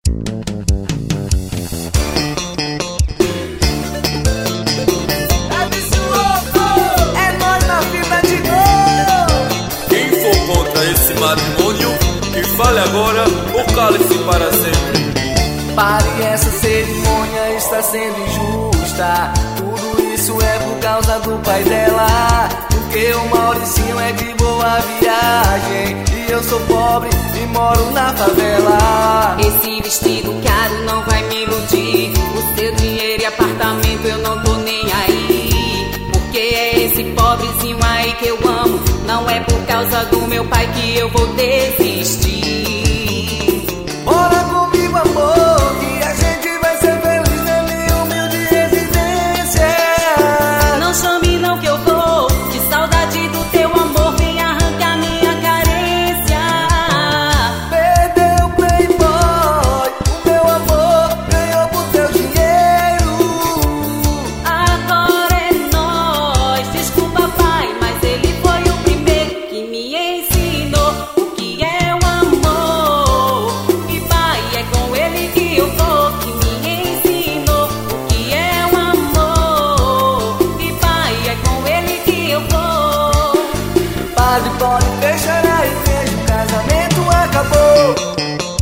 É nóis na fita de novo. Quem for contra esse matrimônio, que fale agora ou cale-se para sempre. Pare, essa cerimônia está sendo injusta. Tudo isso é por causa do pai dela. Porque o Mauricinho é de boa viagem e eu sou pobre e moro na favela. Esse vestido caro não vai me iludir. O seu dinheiro e apartamento eu não tô nem aí. Porque é esse pobrezinho aí que eu amo. Não é por causa do meu pai que eu vou desistir. Bora comigo, amor, que a gente vai ser feliz na minha humilde residência. Não chame não que eu vou, de saudade do teu amor, vem arrancar minha carência. Perdeu o playboy, o meu amor ganhou por teu dinheiro. Agora é nós, desculpa pai, mas ele foi o primeiro que me ensinou o que é o amor. E pai, é com ele que eu vou, que me ensinou o que é o amor. E pai, é com ele que eu vou. Padre, pode fechar a igreja, o casamento acabou.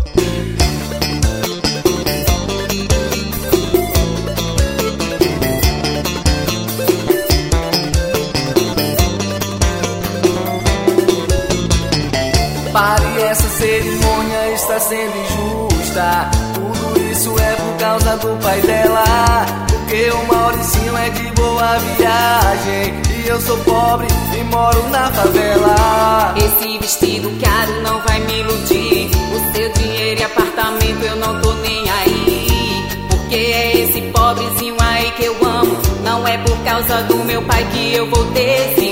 Pare, essa cerimônia está sendo injusta. Tudo isso é por causa do pai dela. Porque o Mauricinho é de boa viagem e eu sou pobre e moro na favela. Esse vestido caro não vai me iludir. O seu dinheiro e apartamento eu não tô nem aí. Porque é esse pobrezinho aí que eu amo. Não é por causa do meu pai que eu vou desistir.